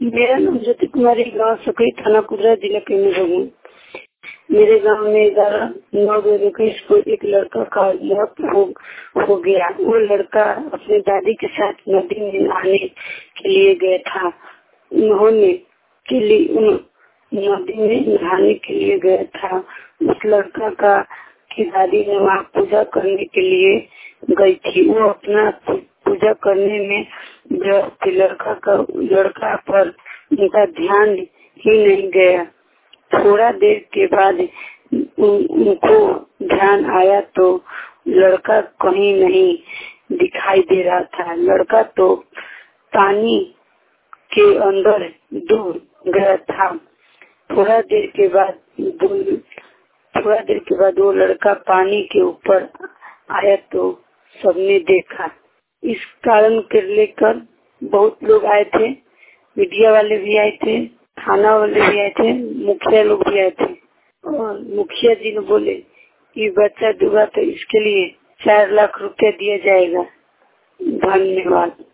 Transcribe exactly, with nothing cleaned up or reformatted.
मेरा नाम ज्योति कुमारी, गाँव सकरी, थाना कुदरा, जिला केंद्र। मेरे गांव में ग्यारह नौ दो इक्कीस को एक लड़का का मौत हो, हो गया। वो लड़का अपने दादी के साथ नदी में नहाने के लिए गया था। उन्होंने के लिए उन, नदी में नहाने के लिए गया था। उस लड़का का की दादी ने वहाँ पूजा करने के लिए गई थी। वो अपना पूजा करने में व्यस्त थी। लड़का का लड़का पर उनका ध्यान ही नहीं गया। थोड़ा देर के बाद उनको ध्यान आया तो लड़का कहीं नहीं दिखाई दे रहा था। लड़का तो पानी के अंदर डूब गया था। थोड़ा देर के बाद थोड़ा देर के बाद वो लड़का पानी के ऊपर आया तो सबने देखा। इस कारण को लेकर बहुत लोग आए थे, मीडिया वाले भी आए थे, थाना वाले भी आए थे, मुखिया लोग भी आए थे। और मुखिया जी ने बोले कि बच्चा डूबा तो इसके लिए चार लाख रुपया दिया जाएगा। धन्यवाद।